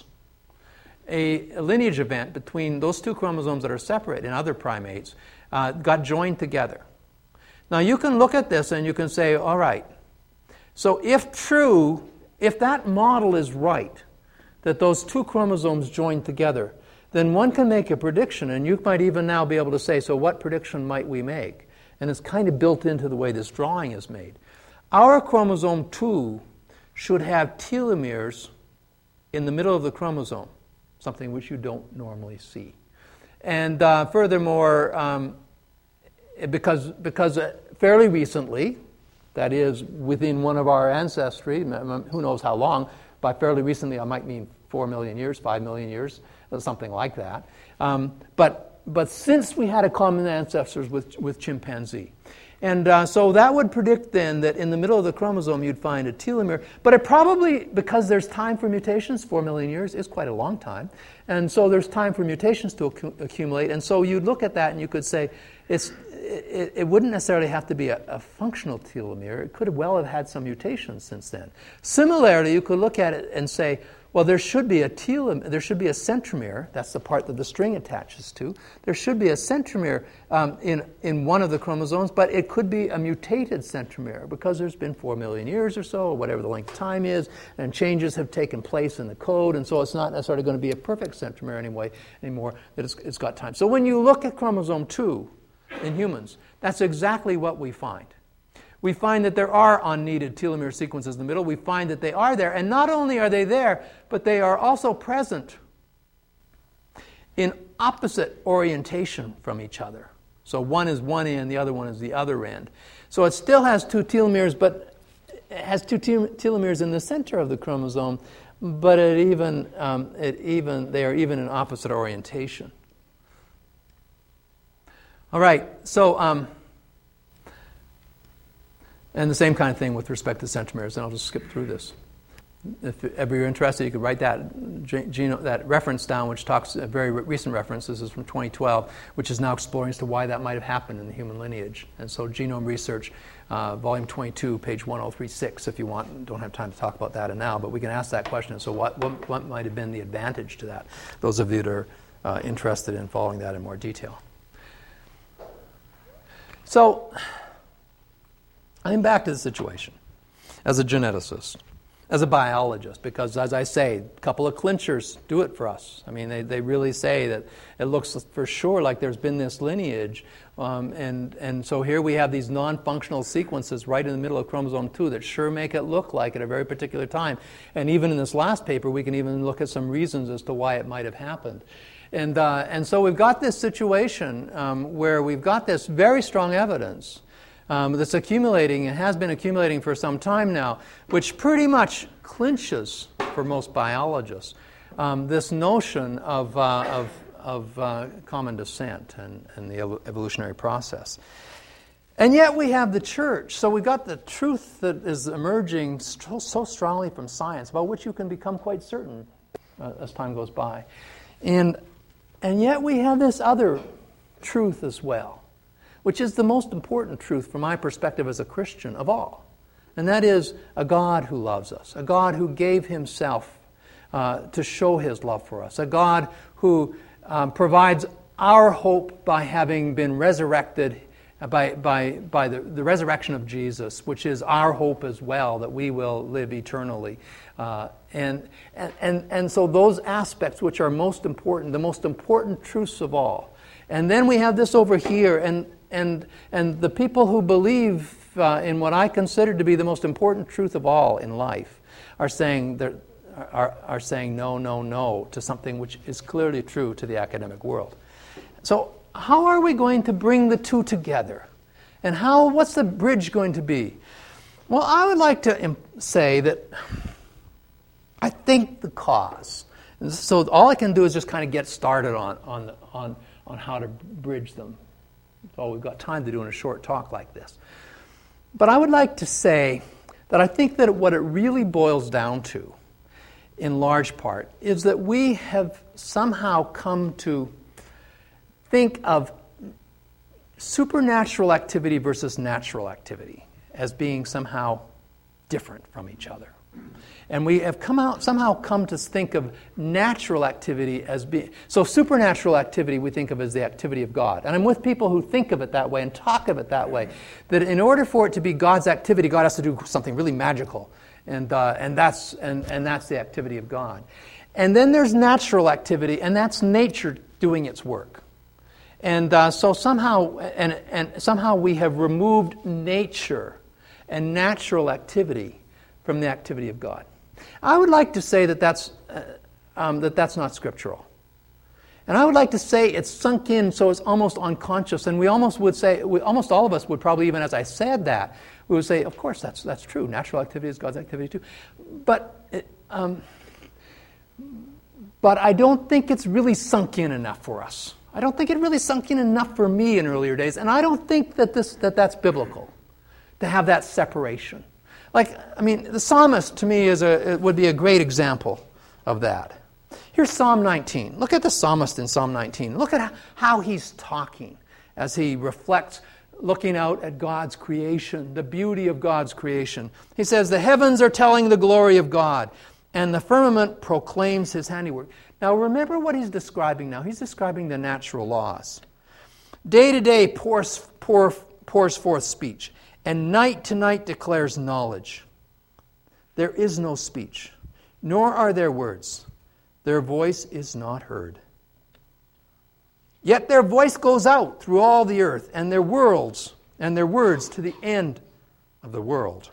a, a lineage event between those two chromosomes that are separate in other primates uh, got joined together. Now you can look at this and you can say, all right, so if true, if that model is right, that those two chromosomes joined together, then one can make a prediction, and you might even now be able to say, so what prediction might we make? And it's kind of built into the way this drawing is made. Our chromosome two should have telomeres in the middle of the chromosome, something which you don't normally see. And uh, furthermore, um, because, because uh, fairly recently, that is within one of our ancestry, who knows how long, by fairly recently I might mean four million years, five million years, something like that. Um, but, but since we had a common ancestors with, with chimpanzee. And uh, so that would predict then that in the middle of the chromosome you'd find a telomere. But it probably, because there's time for mutations, four million years is quite a long time. And so there's time for mutations to accu- accumulate. And so you'd look at that and you could say, it's, it, it wouldn't necessarily have to be a, a functional telomere. It could have well have had some mutations since then. Similarly, you could look at it and say, well, there should be a telomere, there should be a centromere. That's the part that the string attaches to. There should be a centromere um, in, in one of the chromosomes, but it could be a mutated centromere because there's been four million years or so, or whatever the length of time is, and changes have taken place in the code, and so it's not necessarily going to be a perfect centromere anyway, anymore, that it's, it's got time. So when you look at chromosome two in humans, that's exactly what we find. We find that there are unneeded telomere sequences in the middle. We find that they are there. And not only are they there, but they are also present in opposite orientation from each other. So one is one end, the other one is the other end. So it still has two telomeres, but it has two telomeres in the center of the chromosome, but it even, um, it even, they are even in opposite orientation. All right, so... Um, And the same kind of thing with respect to centromeres, and I'll just skip through this. If ever you're interested, you could write that geno, that reference down, which talks, a very recent reference, this is from twenty twelve, which is now exploring as to why that might have happened in the human lineage. And so Genome Research, uh, volume twenty-two, page one oh three six, if you want. Don't have time to talk about that now, but we can ask that question. So what, what, what might have been the advantage to that? Those of you that are uh, interested in following that in more detail. So... I'm back to the situation as a geneticist, as a biologist, because as I say, a couple of clinchers do it for us. I mean, they, they really say that it looks for sure like there's been this lineage, um, and, and so here we have these non-functional sequences right in the middle of chromosome two that sure make it look like at a very particular time. And even in this last paper, we can even look at some reasons as to why it might have happened. And, uh, and so we've got this situation um, where we've got this very strong evidence Um, that's accumulating and has been accumulating for some time now, which pretty much clinches for most biologists um, this notion of, uh, of, of uh, common descent and, and the ev- evolutionary process. And yet we have the church. So we've got the truth that is emerging so, so strongly from science, about which you can become quite certain uh, as time goes by. And, and yet we have this other truth as well, which is the most important truth from my perspective as a Christian of all. And that is a God who loves us, a God who gave himself uh, to show his love for us, a God who um, provides our hope by having been resurrected, by, by, by the, the resurrection of Jesus, which is our hope as well, that we will live eternally. Uh, and, and, and so those aspects which are most important, the most important truths of all. And then we have this over here, and And and the people who believe uh, in what I consider to be the most important truth of all in life are saying are are saying no, no, no to something which is clearly true to the academic world. So how are we going to bring the two together? And how what's the bridge going to be? Well, I would like to imp- say that I think the cause And so all I can do is just kind of get started on, on, on, on how to bridge them. That's all we've got time to do in a short talk like this. But I would like to say that I think that what it really boils down to, in large part, is that we have somehow come to think of supernatural activity versus natural activity as being somehow different from each other. And we have come out somehow come to think of natural activity as being... So supernatural activity we think of as the activity of God. And I'm with people who think of it that way and talk of it that way. That in order for it to be God's activity, God has to do something really magical. And uh, and that's and, and that's the activity of God. And then there's natural activity, and that's nature doing its work. And uh, so somehow and and somehow we have removed nature and natural activity from the activity of God. I would like to say that that's uh, um, that that's not scriptural, and I would like to say it's sunk in so it's almost unconscious. And we almost would say, we, almost all of us would probably, even as I said that, we would say, of course that's that's true. Natural activity is God's activity too, but it, um, but I don't think it's really sunk in enough for us. I don't think it really sunk in enough for me in earlier days, and I don't think that this that that's biblical to have that separation. Like, I mean, the psalmist to me is a would be a great example of that. Here's Psalm nineteen. Look at the psalmist in Psalm nineteen. Look at how he's talking as he reflects, looking out at God's creation, the beauty of God's creation. He says, "The heavens are telling the glory of God, and the firmament proclaims his handiwork." Now, remember what he's describing now. He's describing the natural laws. Day to day pours, pour, pours forth speech, and night to night declares knowledge. There is no speech, nor are there words. Their voice is not heard. Yet their voice goes out through all the earth, and their worlds and their words to the end of the world.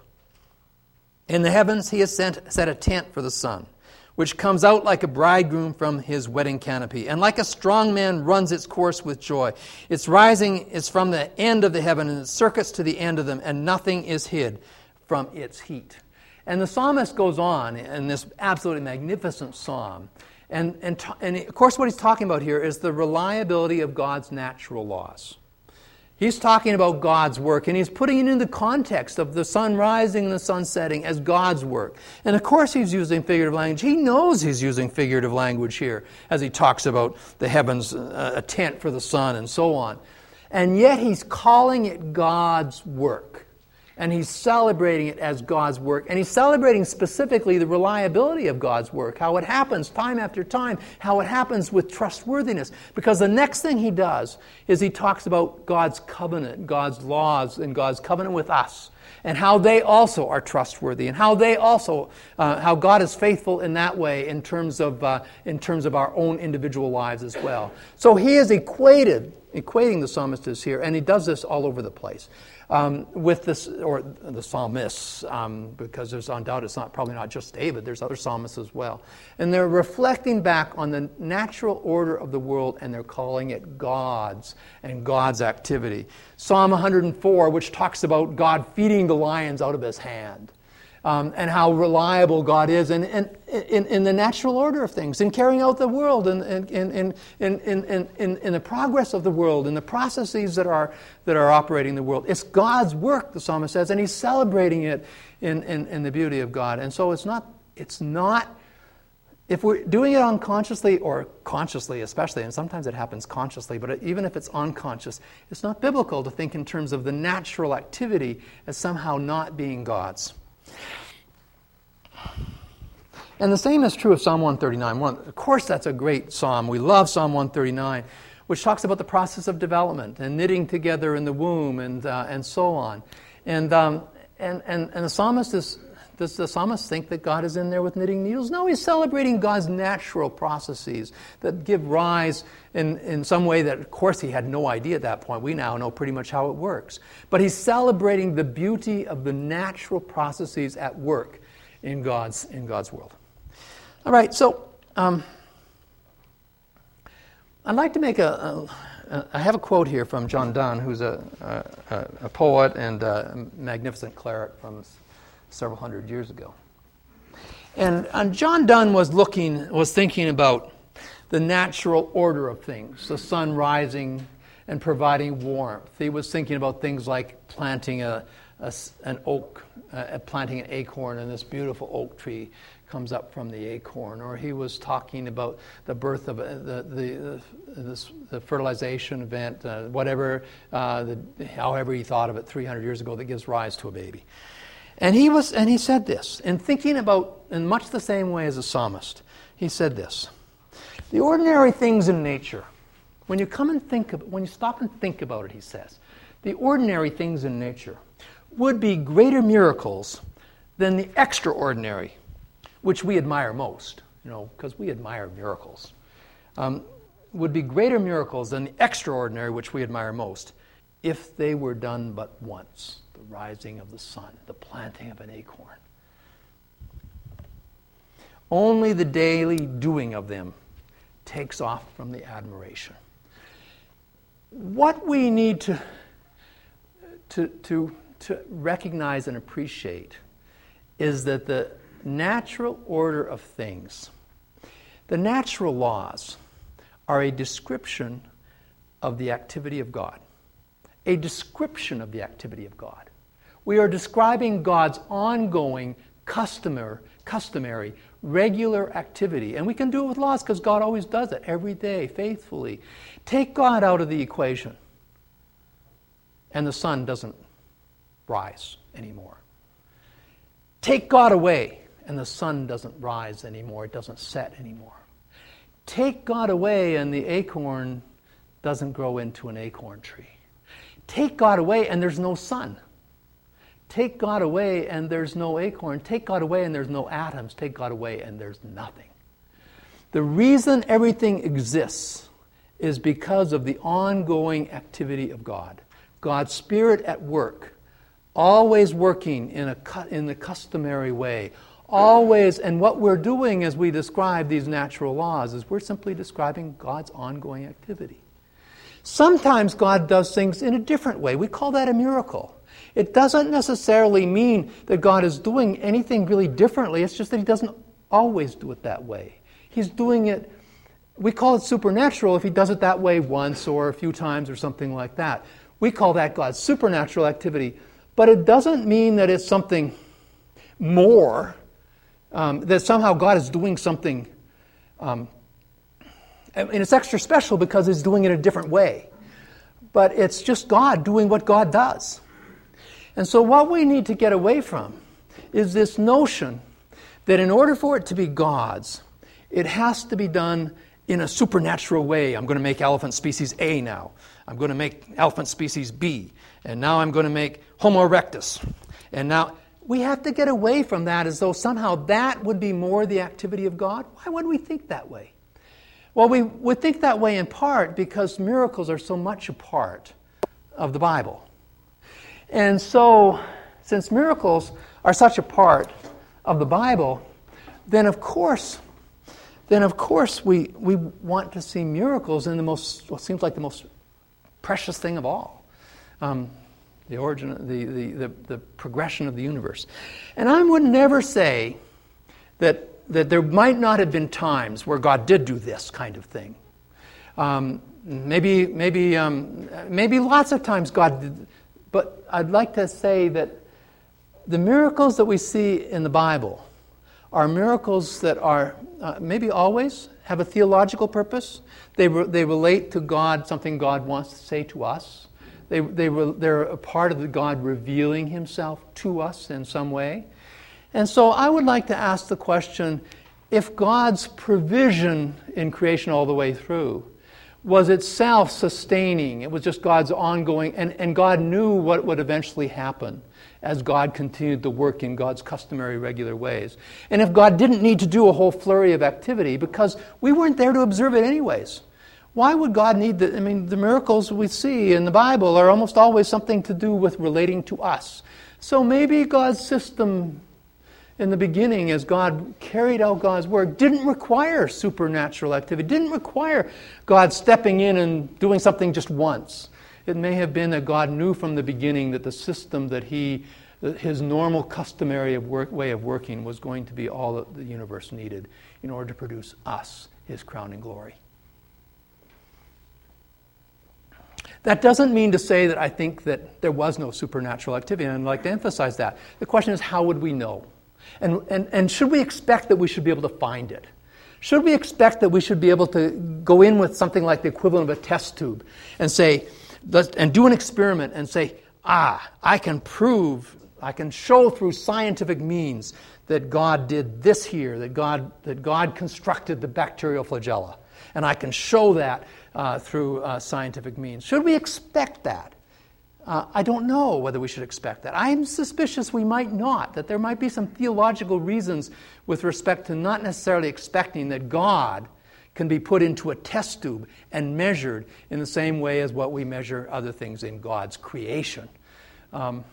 In the heavens he has sent, set a tent for the sun, which comes out like a bridegroom from his wedding canopy, and like a strong man runs its course with joy. Its rising is from the end of the heaven, and its circuits to the end of them, and nothing is hid from its heat. And the psalmist goes on in this absolutely magnificent psalm. And, and, and of course what he's talking about here is the reliability of God's natural laws. He's talking about God's work, and he's putting it in the context of the sun rising and the sun setting as God's work. And of course he's using figurative language. He knows he's using figurative language here as he talks about the heavens, uh, a tent for the sun, and so on. And yet he's calling it God's work. And he's celebrating it as God's work. And he's celebrating specifically the reliability of God's work, how it happens time after time, how it happens with trustworthiness. Because the next thing he does is he talks about God's covenant, God's laws, and God's covenant with us, and how they also are trustworthy, and how they also, uh, how God is faithful in that way in terms of uh, in terms of our own individual lives as well. So he is equated, equating the psalmist is here, and he does this all over the place. Um, with this, or the psalmists, um, because there's undoubted it's not probably not just David, there's other psalmists as well. And they're reflecting back on the natural order of the world, and they're calling it God's and God's activity. Psalm one hundred four, which talks about God feeding the lions out of his hand. Um, and how reliable God is in, in, in, in the natural order of things, in carrying out the world, and in, in, in, in, in, in, in the progress of the world, in the processes that are that are operating the world. It's God's work, the psalmist says, and he's celebrating it in, in, in the beauty of God. And so it's not, it's not, if we're doing it unconsciously or consciously especially, and sometimes it happens consciously, but even if it's unconscious, it's not biblical to think in terms of the natural activity as somehow not being God's. And the same is true of Psalm one thirty-nine. One, of course, that's a great psalm. We love Psalm one thirty-nine, which talks about the process of development and knitting together in the womb, and uh, and so on. And um, and and and the psalmist is. Does the psalmist think that God is in there with knitting needles? No, he's celebrating God's natural processes that give rise in, in some way that, of course, he had no idea at that point. We now know pretty much how it works. But he's celebrating the beauty of the natural processes at work in God's in God's world. All right, so um, I'd like to make a, a, I have a quote here from John Donne, who's a, a, a poet and a magnificent cleric from several hundred years ago. And, and John Donne was looking, was thinking about the natural order of things, the sun rising and providing warmth. He was thinking about things like planting a, a an oak, uh, planting an acorn, and this beautiful oak tree comes up from the acorn. Or he was talking about the birth of a, the the the, this, the fertilization event, uh, whatever, uh, the, however he thought of it three hundred years ago, that gives rise to a baby. And he was, and he said this, in thinking about, in much the same way as a psalmist, he said this: the ordinary things in nature, when you come and think of, when you stop and think about it, he says, the ordinary things in nature would be greater miracles than the extraordinary, which we admire most, you know, because we admire miracles, um, would be greater miracles than the extraordinary, which we admire most, if they were done but once. The rising of the sun, the planting of an acorn. Only the daily doing of them takes off from the admiration. What we need to, to, to, to recognize and appreciate is that the natural order of things, the natural laws, are a description of the activity of God. A description of the activity of God. We are describing God's ongoing, customer, customary, regular activity. And we can do it with laws because God always does it every day, faithfully. Take God out of the equation, and the sun doesn't rise anymore. Take God away, and the sun doesn't rise anymore. It doesn't set anymore. Take God away, and the acorn doesn't grow into an acorn tree. Take God away, and there's no sun. Take God away, and there's no acorn. Take God away, and there's no atoms. Take God away, and there's nothing. The reason everything exists is because of the ongoing activity of God. God's Spirit at work, always working in a in the customary way. Always, and what we're doing as we describe these natural laws is we're simply describing God's ongoing activity. Sometimes God does things in a different way. We call that a miracle. It doesn't necessarily mean that God is doing anything really differently. It's just that He doesn't always do it that way. He's doing it, we call it supernatural if He does it that way once or a few times or something like that. We call that God's supernatural activity. But it doesn't mean that it's something more, um, that somehow God is doing something um, and it's extra special because He's doing it a different way. But it's just God doing what God does. And so what we need to get away from is this notion that in order for it to be God's, it has to be done in a supernatural way. I'm going to make elephant species A now. I'm going to make elephant species B. And now I'm going to make Homo erectus. And now we have to get away from that as though somehow that would be more the activity of God. Why would we think that way? Well, we would think that way in part because miracles are so much a part of the Bible. And so, since miracles are such a part of the Bible, then of course, then of course we, we want to see miracles in the most, what seems like the most precious thing of all. Um, the origin, the, the, the, the progression of the universe. And I would never say that that there might not have been times where God did do this kind of thing. Um, maybe, maybe, um, maybe lots of times God did, but I'd like to say that the miracles that we see in the Bible are miracles that are uh, maybe always have a theological purpose. They re- they relate to God, something God wants to say to us. They they re- they're a part of the God revealing Himself to us in some way. And so I would like to ask the question, if God's provision in creation all the way through was itself sustaining, it was just God's ongoing, and, and God knew what would eventually happen as God continued to work in God's customary regular ways. And if God didn't need to do a whole flurry of activity because we weren't there to observe it anyways, why would God need the, I mean, the miracles we see in the Bible are almost always something to do with relating to us. So maybe God's system in the beginning, as God carried out God's work, didn't require supernatural activity, didn't require God stepping in and doing something just once. It may have been that God knew from the beginning that the system that He that his normal, customary of work, way of working was going to be all that the universe needed in order to produce us, his crowning glory. That doesn't mean to say that I think that there was no supernatural activity, and I'd like to emphasize that. The question is, how would we know? And, and, and should we expect that we should be able to find it? Should we expect that we should be able to go in with something like the equivalent of a test tube and say, and do an experiment and say, ah, I can prove, I can show through scientific means that God did this here, that God, that God constructed the bacterial flagella. And I can show that uh, through uh, scientific means. Should we expect that? Uh, I don't know whether we should expect that. I'm suspicious we might not, that there might be some theological reasons with respect to not necessarily expecting that God can be put into a test tube and measured in the same way as what we measure other things in God's creation. Um,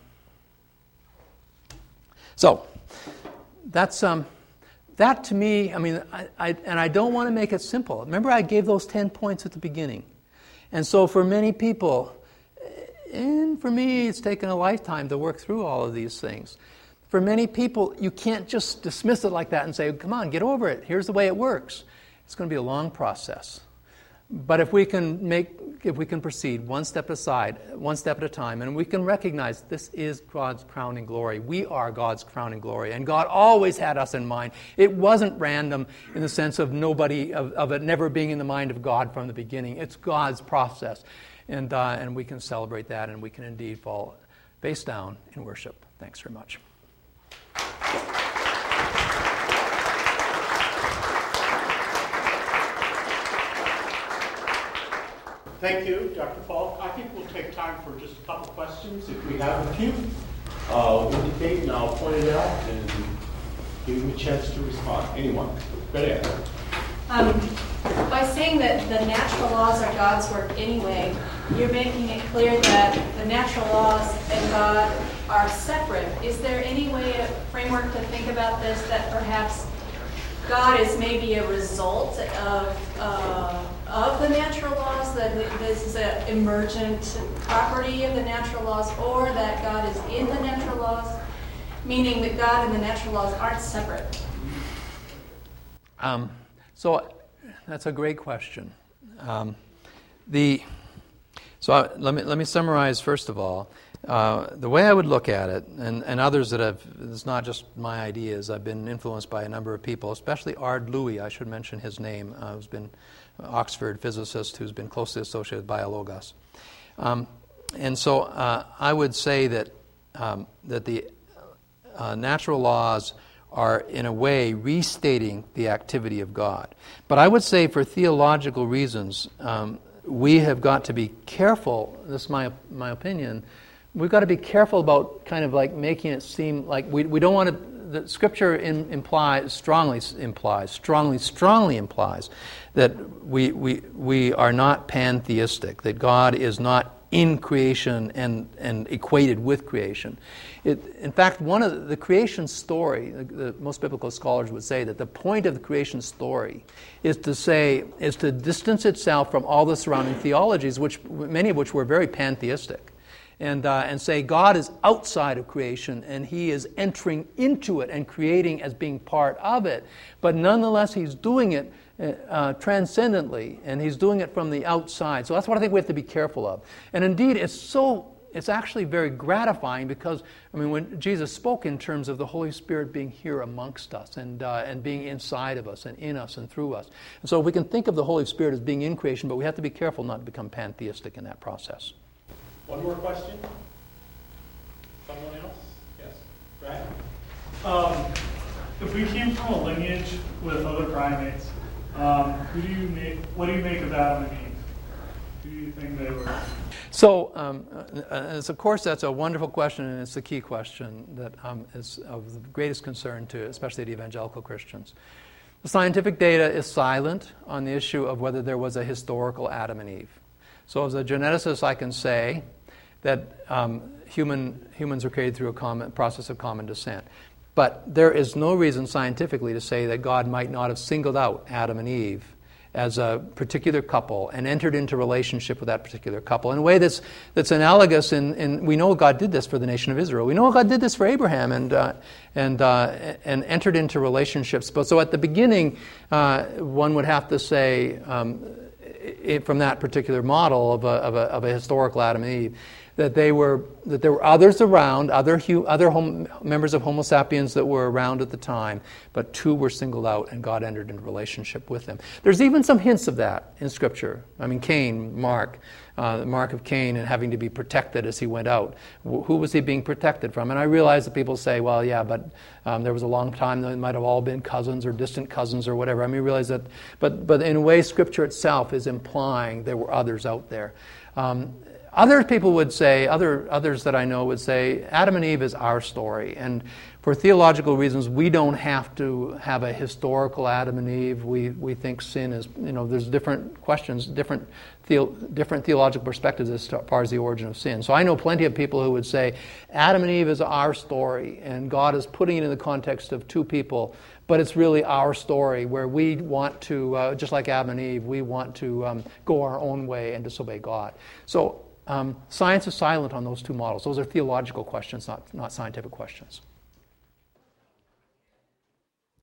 so, that's... Um, That to me, I mean, I, I, and I don't want to make it simple. Remember I gave those ten points at the beginning. And so for many people, and for me it's taken a lifetime to work through all of these things. For many people, you can't just dismiss it like that and say, come on, get over it. Here's the way it works. It's going to be a long process. But if we can make, if we can proceed one step aside, one step at a time, and we can recognize this is God's crowning glory. We are God's crowning glory, and God always had us in mind. It wasn't random in the sense of nobody, of, of it never being in the mind of God from the beginning. It's God's process, and uh, and we can celebrate that, and we can indeed fall face down in worship. Thanks very much. Thank you, Doctor Falk. I think we'll take time for just a couple questions if we have a few. Uh, indicate and I'll point it out and give you a chance to respond. Anyone? Go ahead. Um, by saying that the natural laws are God's work anyway, you're making it clear that the natural laws and God are separate. Is there any way, a framework to think about this, that perhaps God is maybe a result of uh, of the natural laws, that this is an emergent property of the natural laws, or that God is in the natural laws, meaning that God and the natural laws aren't separate? Um, so that's a great question. Um, the so I, let me let me summarize first of all. Uh, the way I would look at it, and, and others that have, it's not just my ideas, I've been influenced by a number of people, especially Ard Louis, I should mention his name, uh, who's been an Oxford physicist who's been closely associated with Biologos. Um, and so uh, I would say that, um, that the uh, natural laws are in a way restating the activity of God. But I would say for theological reasons, um, we have got to be careful, this is my, my opinion, we've got to be careful about kind of like making it seem like we we don't want to. The Scripture in, implies strongly implies strongly strongly implies that we we we are not pantheistic. That God is not in creation and and equated with creation. It, in fact, one of the, the creation story, the, the most biblical scholars would say that the point of the creation story is to say is to distance itself from all the surrounding theologies, which many of which were very pantheistic. And, uh, and say God is outside of creation and He is entering into it and creating as being part of it. But nonetheless, He's doing it uh, transcendently, and He's doing it from the outside. So that's what I think we have to be careful of. And indeed, it's so it's actually very gratifying because, I mean, when Jesus spoke in terms of the Holy Spirit being here amongst us and uh, and being inside of us and in us and through us. And so we can think of the Holy Spirit as being in creation, but we have to be careful not to become pantheistic in that process. One more question? Someone else? Yes. Brad? Um, if we came from a lineage with other primates, um, who do you make? What do you make of Adam and Eve? Who do you think they were? So, um, as of course, that's a wonderful question, and it's the key question that um, is of the greatest concern to, especially to evangelical Christians. The scientific data is silent on the issue of whether there was a historical Adam and Eve. So, as a geneticist, I can say that um, human humans are created through a common process of common descent. But there is no reason scientifically to say that God might not have singled out Adam and Eve as a particular couple and entered into relationship with that particular couple in a way that's that's analogous. In, in we know God did this for the nation of Israel. We know God did this for Abraham and uh, and uh, and entered into relationships. But so at the beginning, uh, one would have to say um, it, from that particular model of a, of a of a historical Adam and Eve, that they were that there were others around, other hu- other hom- members of Homo sapiens that were around at the time, but two were singled out, and God entered into relationship with them. There's even some hints of that in Scripture. I mean, Cain, Mark, uh, the mark of Cain, and having to be protected as he went out. W- who was he being protected from? And I realize that people say, well, yeah, but um, there was a long time that it might have all been cousins or distant cousins or whatever. I mean, I realize that, but but in a way, Scripture itself is implying there were others out there. Um, Other people would say, other others that I know would say, Adam and Eve is our story. And for theological reasons, we don't have to have a historical Adam and Eve. We we think sin is, you know, there's different questions, different theo, different theological perspectives as far as the origin of sin. So I know plenty of people who would say, Adam and Eve is our story, and God is putting it in the context of two people, but it's really our story where we want to, uh, just like Adam and Eve, we want to um, go our own way and disobey God. So Um, science is silent on those two models. Those are theological questions, not, not scientific questions.